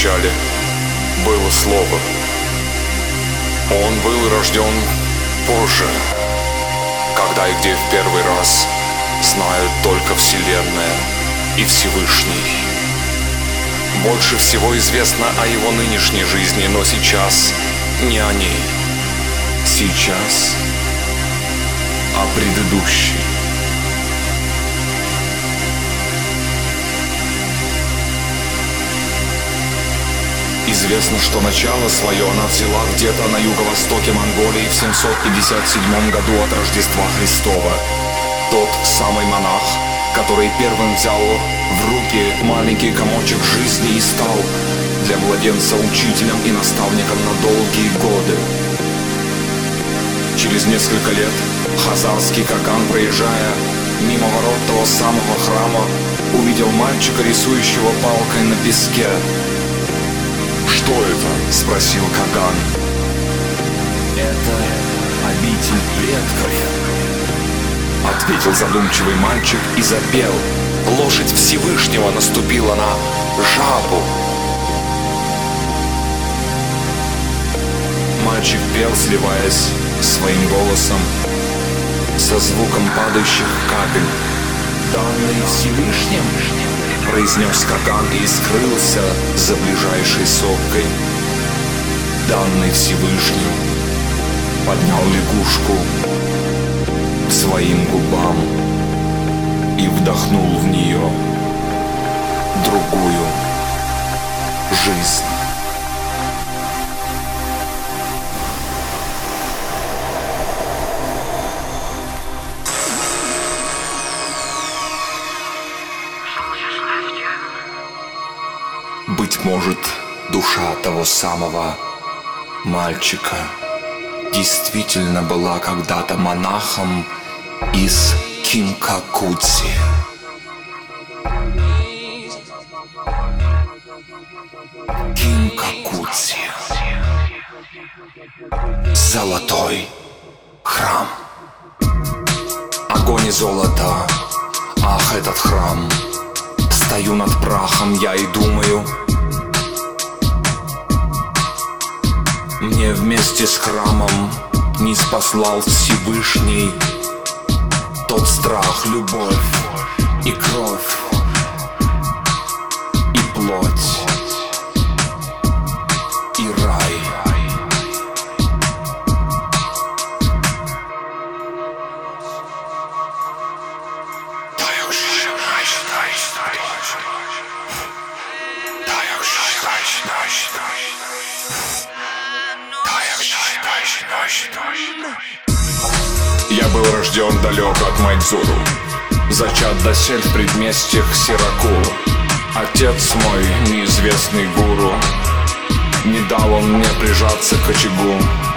начале было Слово. Он был рожден позже, когда и где в первый раз знают только Вселенная и Всевышний. Больше всего известно о его нынешней жизни, но сейчас не о ней. Сейчас о предыдущей. Известно, что начало свое она взяла где-то на юго-востоке Монголии в 757 году от Рождества Христова. Тот самый монах, который первым взял в руки маленький комочек жизни и стал для младенца учителем и наставником на долгие годы. Через несколько лет хазарский Каган, проезжая мимо ворот того самого храма, увидел мальчика, рисующего палкой на песке. «Что это?» — спросил Каган. «Это обитель предков», — ответил задумчивый мальчик и запел. Лошадь Всевышнего наступила на жабу. Мальчик пел, сливаясь своим голосом со звуком падающих капель. «Данный Всевышним», — произнес Каган и скрылся за ближайшей сопкой. «Данный Всевышним» поднял лягушку к своим губам и вдохнул в нее другую жизнь. Быть может, душа того самого мальчика действительно была когда-то монахом из Кинкакудзи. Кинкакудзи. Золотой храм. Огонь и золото. Ах, этот храм. Стою над прахом я и думаю, мне вместе с храмом не спаслал Всевышний тот страх, любовь и кровь и плоть и рай. Я был рожден далек от Майдзуру, зачат досель в предместьях Сиракуру. Отец мой, неизвестный гуру, не дал он мне прижаться к очагу.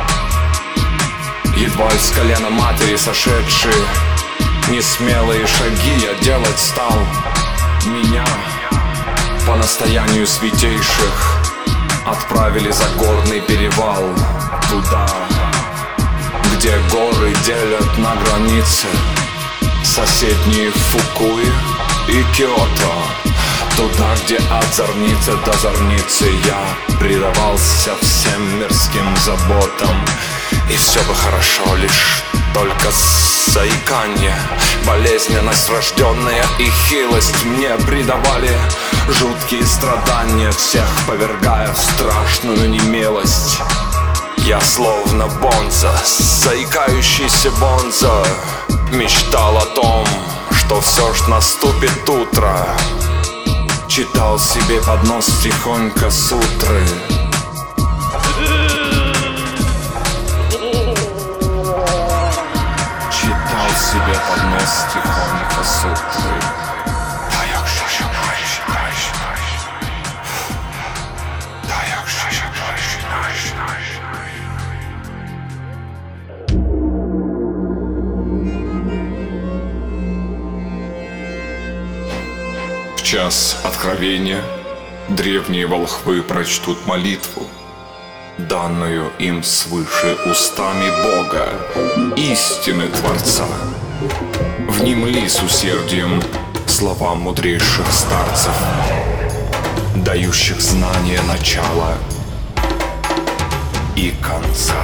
Едва из колена матери сошедшие несмелые шаги я делать стал. Меня по настоянию святейших отправили за горный перевал, туда, где горы делят на границе соседние Фукуи и Киото. Туда, где от зорницы до зорницы я предавался всем мирским заботам. И все бы хорошо, лишь только заиканье, болезненность врожденная и хилость мне придавали жуткие страдания, всех повергая в страшную немилость. Я словно бонза, заикающийся бонза, мечтал о том, что все ж наступит утро. Читал себе под нос тихонько сутры. Читал себе под нос тихонько сутры. В час откровения древние волхвы прочтут молитву, данную им свыше устами Бога, истины Творца. Внемли с усердием словам мудрейших старцев. дающих знания начала и конца.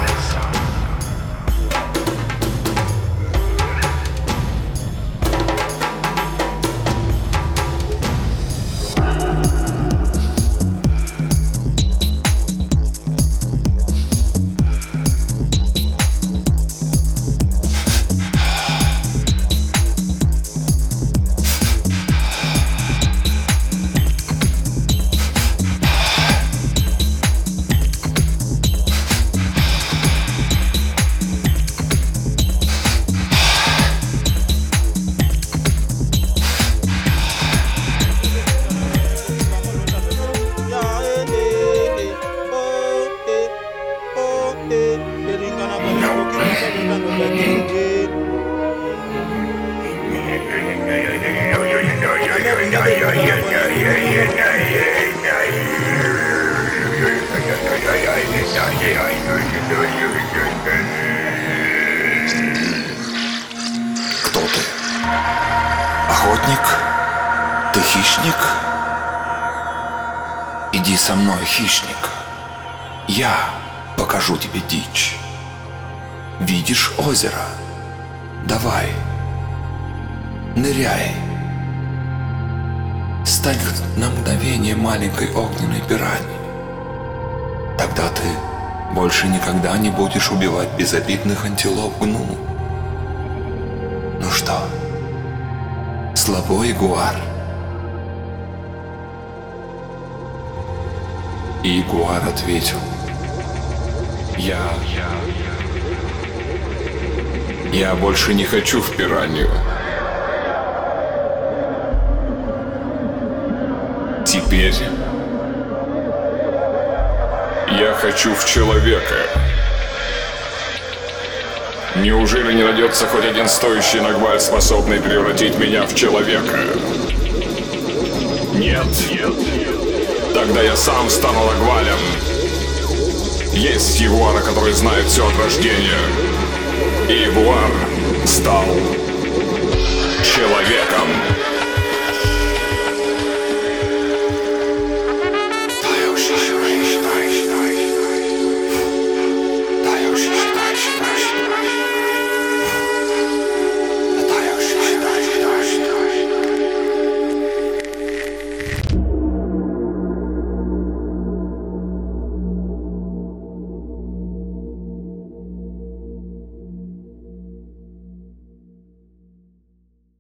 Кто ты? Охотник? Ты хищник? Иди со мной, хищник. Я покажу тебе дичь. Видишь озеро? Давай, ныряй. Стань на мгновение маленькой огненной пираньей. Тогда ты больше никогда не будешь убивать безобидных антилоп гну. Ну что, слабо, ягуар? И ягуар ответил: Я больше не хочу в пиранью. Теперь я хочу в человека. Неужели не найдется хоть один стоящий нагваль, способный превратить меня в человека? Нет. Тогда я сам стану нагвалем. Есть ягуары, которые знают все от рождения. И ягуар стал человеком.